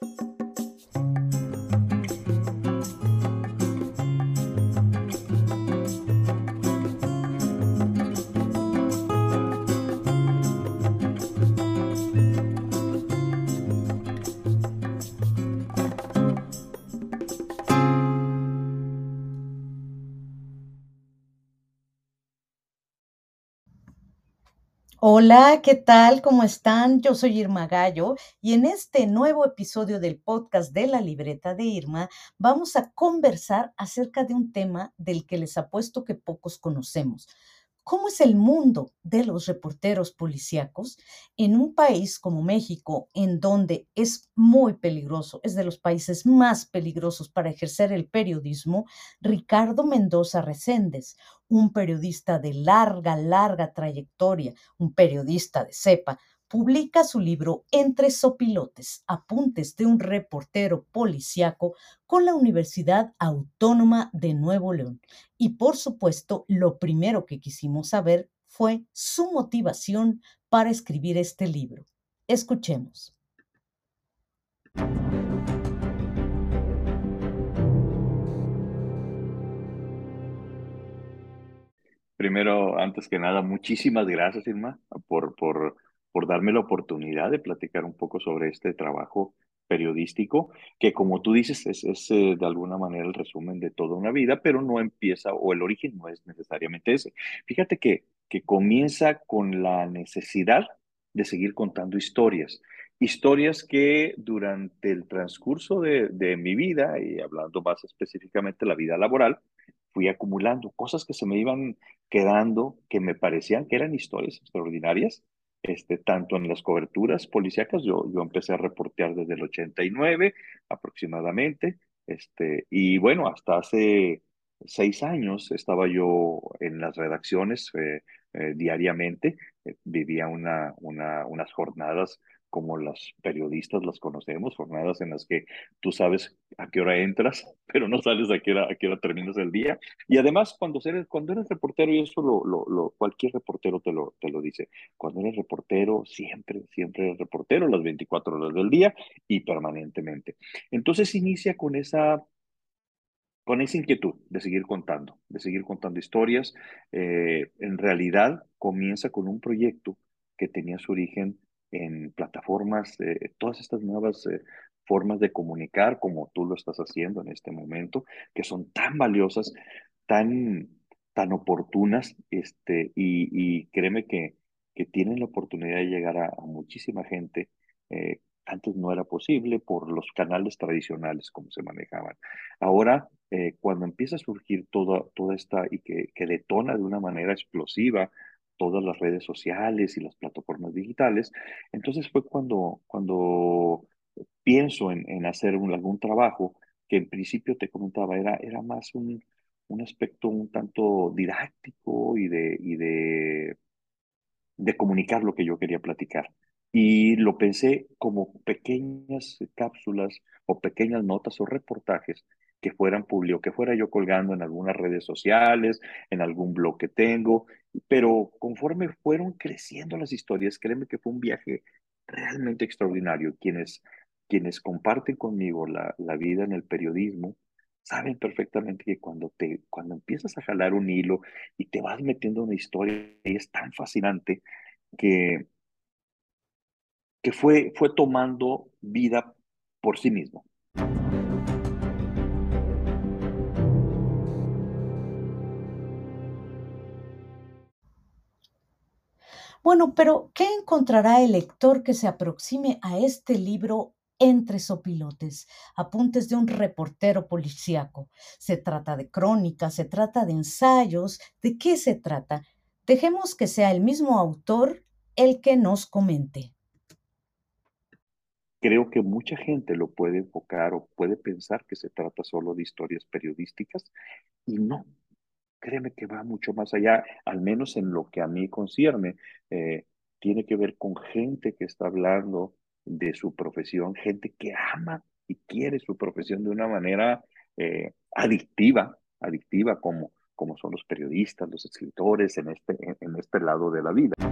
Hola, ¿qué tal? ¿Cómo están? Yo soy Irma Gallo y en este nuevo episodio del podcast de la libreta de Irma vamos a conversar acerca de un tema del que les apuesto que pocos conocemos. ¿Cómo es el mundo de los reporteros policíacos en un país como México, en donde es muy peligroso, es de los países más peligrosos para ejercer el periodismo? Ricardo Mendoza Reséndez, un periodista de larga trayectoria, un periodista de cepa, publica su libro Entre sopilotes, apuntes de un reportero policíaco con la Universidad Autónoma de Nuevo León. Y por supuesto, lo primero que quisimos saber fue su motivación para escribir este libro. Escuchemos. Primero, antes que nada, muchísimas gracias, Irma, por darme la oportunidad de platicar un poco sobre este trabajo periodístico, que como tú dices, es de alguna manera el resumen de toda una vida, pero no empieza, o el origen no es necesariamente ese. Fíjate que comienza con la necesidad de seguir contando historias. Historias que durante el transcurso de mi vida, y hablando más específicamente de la vida laboral, fui acumulando cosas que se me iban quedando que me parecían que eran historias extraordinarias, tanto en las coberturas policíacas. Yo empecé a reportear desde el 89 aproximadamente, y bueno, hasta hace 6 años estaba yo en las redacciones diariamente. Vivía unas jornadas como las periodistas las conocemos, jornadas en las que tú sabes a qué hora entras, pero no sabes a qué hora terminas el día. Y además, cuando eres reportero, y eso cualquier reportero te lo dice, cuando eres reportero, siempre eres reportero las 24 horas del día y permanentemente. Entonces inicia con esa inquietud de seguir contando historias. En realidad comienza con un proyecto que tenía su origen en plataformas, todas estas nuevas formas de comunicar como tú lo estás haciendo en este momento, que son tan valiosas, tan, tan oportunas, y créeme que tienen la oportunidad de llegar a muchísima gente. Antes no era posible por los canales tradicionales como se manejaban. Ahora, cuando empieza a surgir toda esta y que detona de una manera explosiva todas las redes sociales y las plataformas digitales, entonces fue cuando pienso en hacer algún trabajo que en principio te comentaba, era más un aspecto un tanto didáctico y de comunicar lo que yo quería platicar. Y lo pensé como pequeñas cápsulas o pequeñas notas o reportajes que fueran públicos, que fuera yo colgando en algunas redes sociales, en algún blog que tengo, pero conforme fueron creciendo las historias, créeme que fue un viaje realmente extraordinario. Quienes comparten conmigo la vida en el periodismo, saben perfectamente que cuando empiezas a jalar un hilo y te vas metiendo en una historia, y es tan fascinante que, que fue tomando vida por sí mismo. Bueno, pero ¿qué encontrará el lector que se aproxime a este libro Entre sopilotes, apuntes de un reportero policíaco? ¿Se trata de crónicas? ¿Se trata de ensayos? ¿De qué se trata? Dejemos que sea el mismo autor el que nos comente. Creo que mucha gente lo puede enfocar o puede pensar que se trata solo de historias periodísticas, y no, créeme que va mucho más allá, al menos en lo que a mí concierne. eh, Tiene que ver con gente que está hablando de su profesión, gente que ama y quiere su profesión de una manera adictiva como son los periodistas, los escritores en este lado de la vida.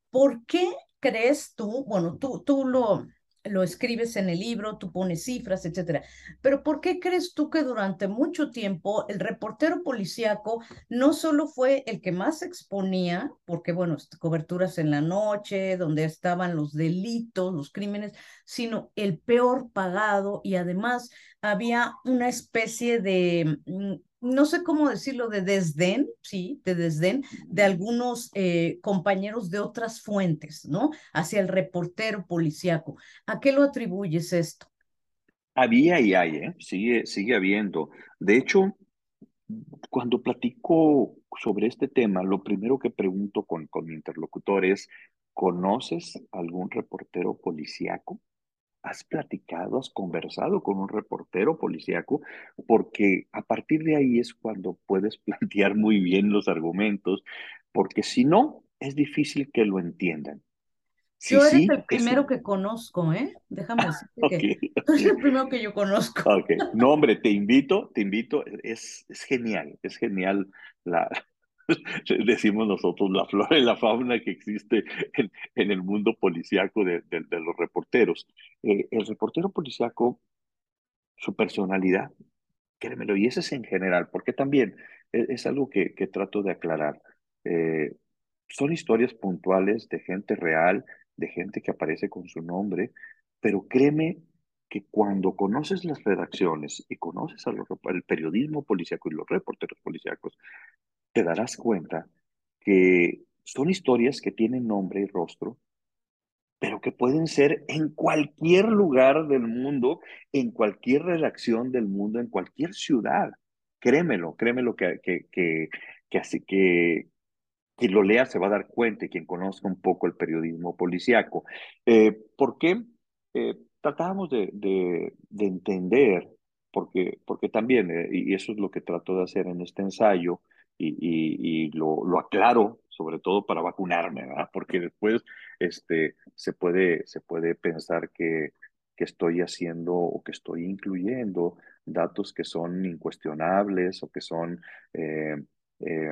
¿Por qué crees tú, bueno, tú lo escribes en el libro, tú pones cifras, etcétera, pero ¿por qué crees tú que durante mucho tiempo el reportero policíaco no solo fue el que más exponía, porque bueno, coberturas en la noche, donde estaban los delitos, los crímenes, sino el peor pagado y además había una especie de, no sé cómo decirlo, de desdén, sí, de desdén de algunos compañeros de otras fuentes, ¿no? Hacia el reportero policíaco. ¿A qué lo atribuyes esto? Había y hay, ¿eh? Sigue habiendo. De hecho, cuando platico sobre este tema, lo primero que pregunto con mi interlocutor es, ¿conoces algún reportero policíaco? ¿Has platicado, has conversado con un reportero policíaco? Porque a partir de ahí es cuando puedes plantear muy bien los argumentos, porque si no, es difícil que lo entiendan. Si Yo eres el sí, es primero que conozco, ¿eh? Déjame decirte ok, que tú ok. eres el primero que yo conozco. Ok, no, hombre, te invito, es genial la, decimos nosotros, la flora y la fauna que existe en el mundo policíaco de los reporteros. El reportero policíaco, su personalidad, créemelo, y ese es en general, porque también es algo que trato de aclarar. Eh, Son historias puntuales de gente real, de gente que aparece con su nombre, pero créeme que cuando conoces las redacciones y conoces el periodismo policíaco y los reporteros policíacos, te darás cuenta que son historias que tienen nombre y rostro, pero que pueden ser en cualquier lugar del mundo, en cualquier redacción del mundo, en cualquier ciudad. Créemelo que así que quien lo lea se va a dar cuenta y quien conozca un poco el periodismo policíaco. ¿Por qué? Tratábamos de entender, porque también, y eso es lo que trato de hacer en este ensayo, y lo aclaro, sobre todo para vacunarme, ¿verdad? Porque después se puede pensar que estoy haciendo o que estoy incluyendo datos que son incuestionables o que son eh, eh,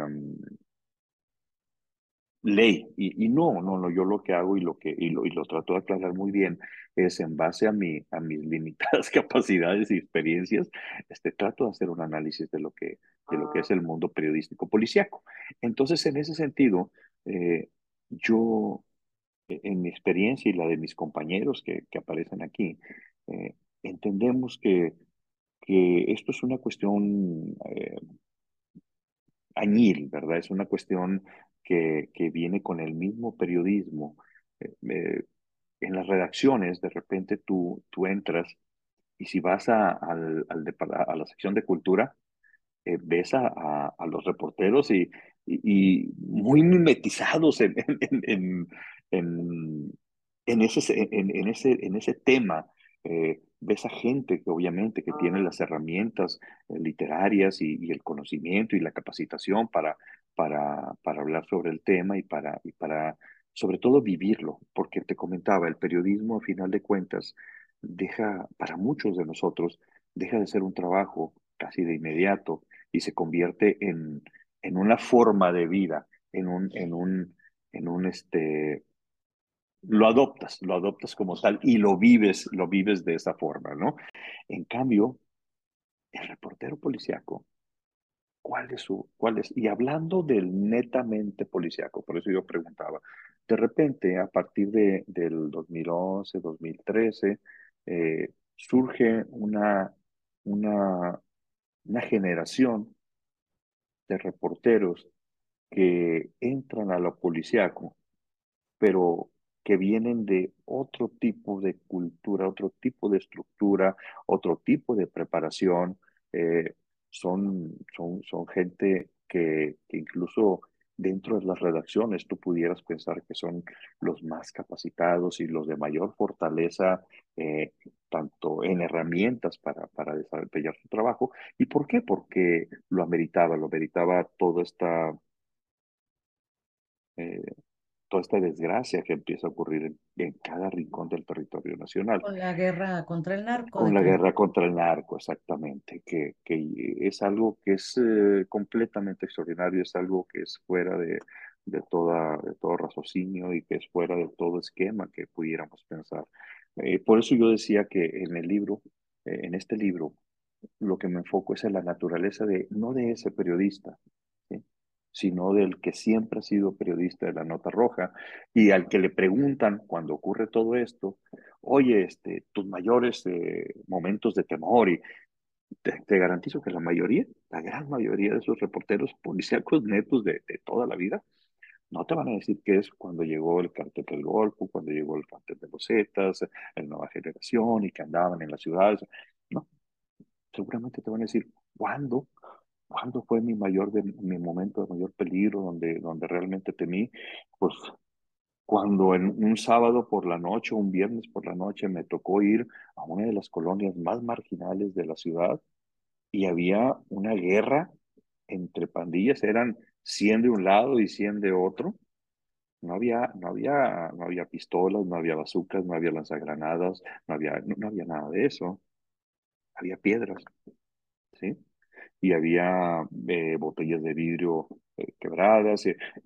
ley. Y no, yo lo que hago y lo trato de aclarar muy bien es en base a mis limitadas capacidades y experiencias, trato de hacer un análisis de lo que es el mundo periodístico policíaco. Entonces, en ese sentido, yo, en mi experiencia y la de mis compañeros que aparecen aquí, eh, entendemos que esto es una cuestión añil, ¿verdad? Es una cuestión que viene con el mismo periodismo. En las redacciones, de repente tú entras y si vas a la sección de cultura, ves a los reporteros y muy mimetizados en, en ese tema. Ves a gente que obviamente que tiene las herramientas literarias y el conocimiento y la capacitación para hablar sobre el tema y para sobre todo vivirlo, porque te comentaba, el periodismo a final de cuentas para muchos de nosotros, deja de ser un trabajo casi de inmediato y se convierte en una forma de vida, en un, lo adoptas como tal y lo vives de esa forma, ¿no? En cambio, el reportero policíaco, y hablando del netamente policíaco, por eso yo preguntaba, de repente, a partir del 2011, 2013, surge una, una generación de reporteros que entran a lo policíaco, pero que vienen de otro tipo de cultura, otro tipo de estructura, otro tipo de preparación. eh, son gente que incluso dentro de las redacciones tú pudieras pensar que son los más capacitados y los de mayor fortaleza, tanto en herramientas para desarrollar su trabajo. ¿Y por qué? Porque lo ameritaba eh, toda esta desgracia que empieza a ocurrir en cada rincón del territorio nacional, Con la guerra contra el narco, con ¿de la qué? guerra contra el narco, exactamente, que es algo que es completamente extraordinario, es algo que es fuera de toda de todo raciocinio y que es fuera de todo esquema que pudiéramos pensar. Por eso yo decía que en el libro, en este libro, lo que me enfoco es en la naturaleza de, no de ese periodista, ¿sí? Sino del que siempre ha sido periodista de la Nota Roja y al que le preguntan cuando ocurre todo esto, oye, tus mayores momentos de temor, y te garantizo que la mayoría, la gran mayoría de esos reporteros policíacos netos de toda la vida, no te van a decir que es cuando llegó el cártel del Golfo, cuando llegó el cártel de los Zetas, la nueva generación y que andaban en las ciudades. No, seguramente te van a decir, ¿cuándo? ¿Cuándo fue mi momento de mayor peligro, donde realmente temí? Pues cuando en un sábado por la noche, un viernes por la noche, me tocó ir a una de las colonias más marginales de la ciudad y había una guerra entre pandillas, eran 100 de un lado y 100 de otro. No había pistolas, no había bazucas, no había lanzagranadas, no había nada de eso. Había piedras, ¿sí? Y había botellas de vidrio quebradas,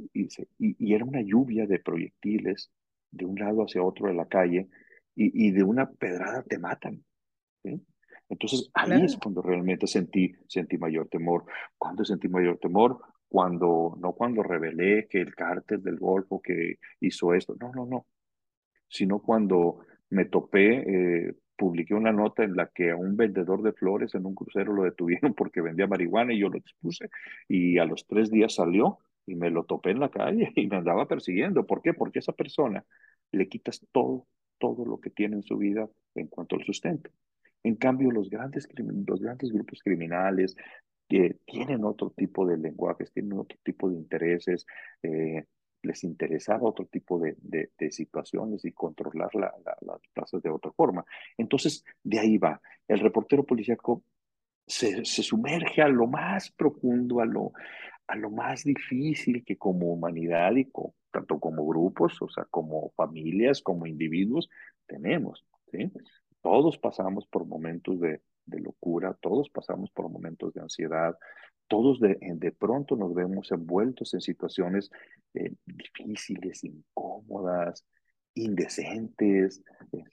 y era una lluvia de proyectiles de un lado hacia otro de la calle, y de una pedrada te matan, ¿sí? Entonces ahí es Claro. cuando realmente sentí mayor temor. ¿Cuándo sentí mayor temor? No cuando revelé que el cártel del Golfo que hizo esto, no, no, no, sino cuando me topé, publiqué una nota en la que a un vendedor de flores en un crucero lo detuvieron porque vendía marihuana y yo lo expuse, y a los 3 días salió y me lo topé en la calle y me andaba persiguiendo. ¿Por qué? Porque a esa persona le quitas todo, todo lo que tiene en su vida en cuanto al sustento. En cambio, los grandes grupos criminales que tienen otro tipo de lenguajes, tienen otro tipo de intereses, eh, les interesaba otro tipo de situaciones y controlar las plazas de otra forma. Entonces, de ahí va. El reportero policíaco se sumerge a lo más profundo, a lo más difícil que como humanidad y tanto como grupos, o sea, como familias, como individuos, tenemos, ¿sí? Todos pasamos por momentos de locura, todos pasamos por momentos de ansiedad, todos de pronto nos vemos envueltos en situaciones difíciles, incómodas, indecentes.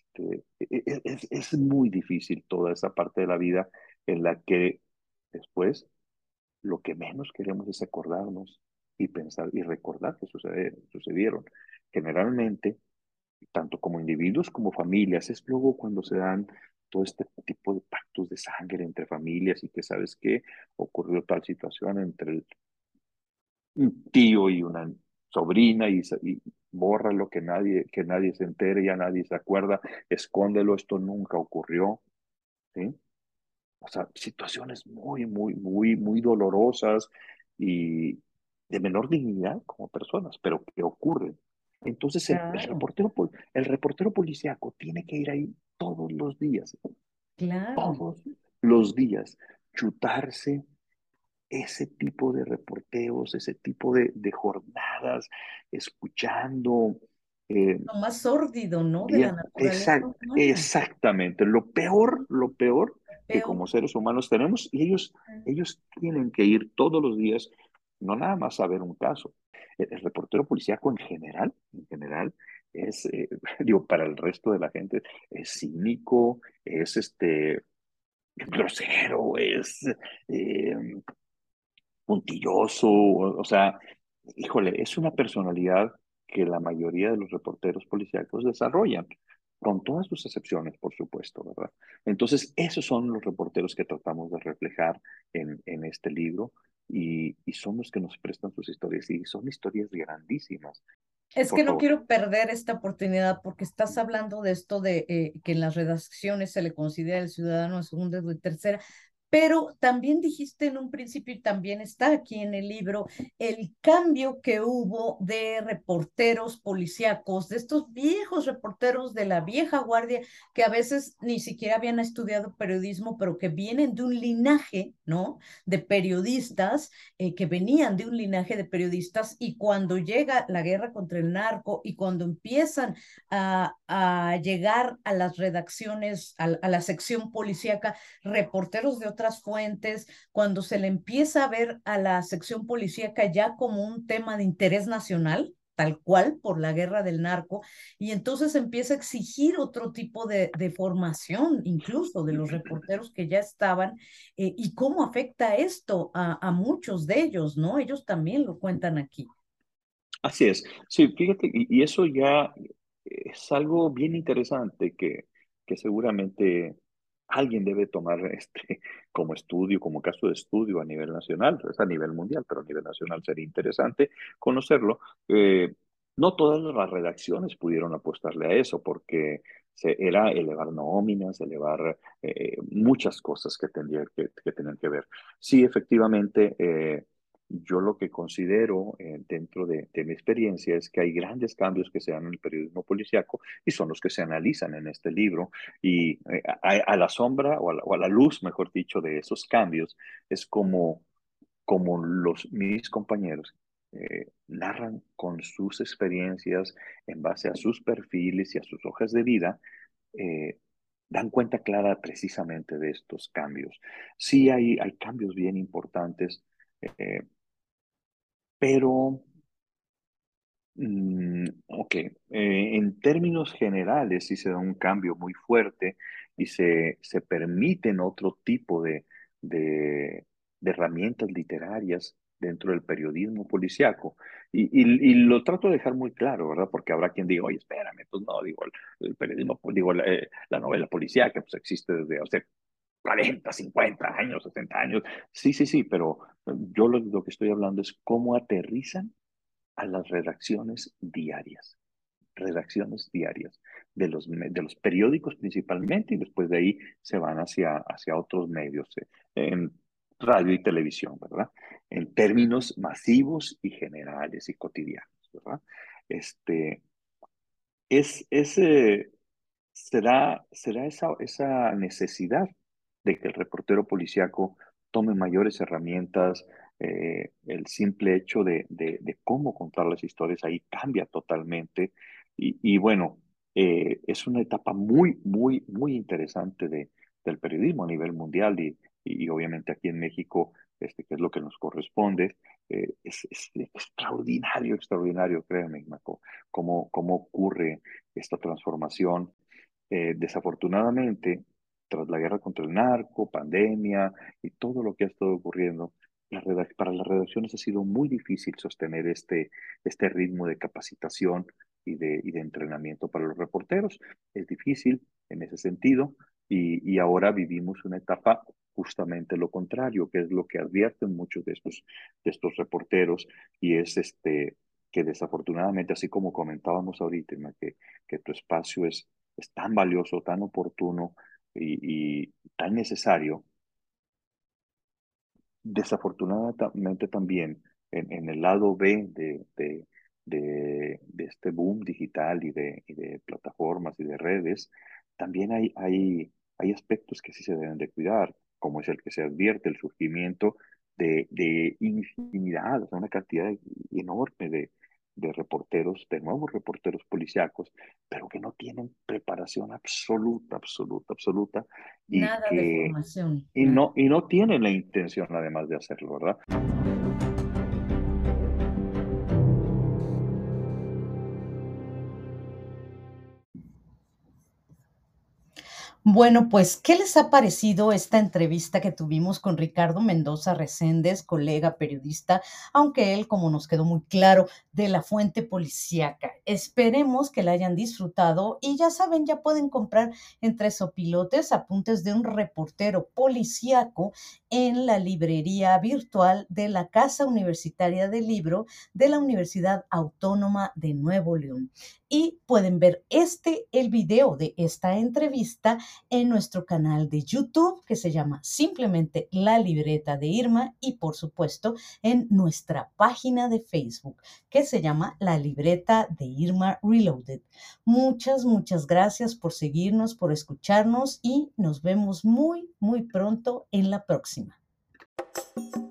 Es muy difícil toda esa parte de la vida en la que después lo que menos queremos es acordarnos y pensar y recordar que sucedieron. Generalmente, tanto como individuos como familias, es luego cuando se dan todo este tipo de pactos de sangre entre familias y que sabes que ocurrió tal situación entre un tío y una sobrina, y borra lo que nadie se entere, ya nadie se acuerda, escóndelo, esto nunca ocurrió, ¿sí? O sea, situaciones muy, muy, muy, muy dolorosas y de menor dignidad como personas, pero que ocurren. Entonces Claro, el reportero policíaco tiene que ir ahí claro. todos los días, chutarse ese tipo de reporteos, ese tipo de jornadas, escuchando, eh, Lo más sórdido, ¿no? De la bien, naturaleza humana. exactamente. Lo peor que Peor. como seres humanos tenemos, y ellos tienen que ir todos los días, no nada más a ver un caso. El reportero policíaco en general, digo, para el resto de la gente, es cínico, es grosero, es eh, puntilloso, o sea, híjole, es una personalidad que la mayoría de los reporteros policíacos desarrollan, con todas sus excepciones, por supuesto, ¿verdad? Entonces, esos son los reporteros que tratamos de reflejar en este libro, y son los que nos prestan sus historias, y son historias grandísimas, Es por que no favor. quiero perder esta oportunidad porque estás hablando de esto de que en las redacciones se le considera el ciudadano de segunda y tercera, pero también dijiste en un principio y también está aquí en el libro el cambio que hubo de reporteros policíacos, de estos viejos reporteros de la vieja guardia que a veces ni siquiera habían estudiado periodismo, pero que vienen de un linaje, ¿no? De periodistas que venían de un linaje de periodistas y cuando llega la guerra contra el narco y cuando empiezan a llegar a las redacciones, a la sección policíaca, reporteros de otras fuentes, cuando se le empieza a ver a la sección policíaca ya como un tema de interés nacional, tal cual por la guerra del narco, y entonces empieza a exigir otro tipo de formación, incluso de los reporteros que ya estaban, y cómo afecta esto a muchos de ellos, ¿no? Ellos también lo cuentan aquí. Así es. Sí, fíjate, y eso ya es algo bien interesante que seguramente alguien debe tomar como estudio, como caso de estudio a nivel nacional, es a nivel mundial, pero a nivel nacional sería interesante conocerlo. No todas las redacciones pudieron apostarle a eso porque era elevar nóminas, elevar muchas cosas que tendría que tener que ver. Sí, efectivamente. Yo lo que considero dentro de mi experiencia es que hay grandes cambios que se dan en el periodismo policíaco y son los que se analizan en este libro y a la sombra o a la luz, mejor dicho, de esos cambios es como mis compañeros narran con sus experiencias en base a sus perfiles y a sus hojas de vida, eh, dan cuenta clara precisamente de estos cambios. Sí hay cambios bien importantes. Pero, ok, en términos generales sí se da un cambio muy fuerte y se permiten otro tipo de herramientas literarias dentro del periodismo policíaco. Y lo trato de dejar muy claro, ¿verdad? Porque habrá quien diga, oye, espérame, pues no, digo, el periodismo, digo, la novela policíaca, pues existe desde hace 40, 50 años, 60 años. Sí, sí, sí, pero yo lo que estoy hablando es cómo aterrizan a las redacciones diarias de los periódicos principalmente, y después de ahí se van hacia otros medios, en radio y televisión, ¿verdad? En términos masivos y generales y cotidianos, ¿verdad? Este, es, será esa necesidad de que el reportero policíaco tome mayores herramientas. El simple hecho de cómo contar las historias ahí cambia totalmente. Y bueno, es una etapa muy, muy, muy interesante del periodismo a nivel mundial y obviamente aquí en México, que es lo que nos corresponde. Es extraordinario, extraordinario, créeme, Maco, cómo ocurre esta transformación. Desafortunadamente, tras la guerra contra el narco, pandemia y todo lo que ha estado ocurriendo, para las redacciones ha sido muy difícil sostener este ritmo de capacitación y de entrenamiento para los reporteros. Es difícil en ese sentido y ahora vivimos una etapa justamente lo contrario, que es lo que advierten muchos de estos reporteros y es que desafortunadamente, así como comentábamos ahorita, Irma, que tu espacio es tan valioso, tan oportuno y tan necesario. Desafortunadamente también en el lado B de este boom digital y de plataformas y de redes, también hay aspectos que sí se deben de cuidar, como es el que se advierte el surgimiento de infinidad, o sea, una cantidad enorme de reporteros, de nuevos reporteros policíacos, pero que no tienen preparación absoluta, absoluta, absoluta, y Nada de que formación, y nada. no, y no tienen la intención además de hacerlo, ¿verdad? Bueno, pues, ¿qué les ha parecido esta entrevista que tuvimos con Ricardo Mendoza Reséndez, colega periodista, aunque él, como nos quedó muy claro, de la fuente policíaca? Esperemos que la hayan disfrutado y ya saben, ya pueden comprar entre sopilotes apuntes de un reportero policíaco en la librería virtual de la Casa Universitaria del Libro de la Universidad Autónoma de Nuevo León. Y pueden ver el video de esta entrevista en nuestro canal de YouTube que se llama simplemente La Libreta de Irma y por supuesto en nuestra página de Facebook que se llama La Libreta de Irma Reloaded. Muchas, muchas gracias por seguirnos, por escucharnos y nos vemos muy, muy pronto en la próxima.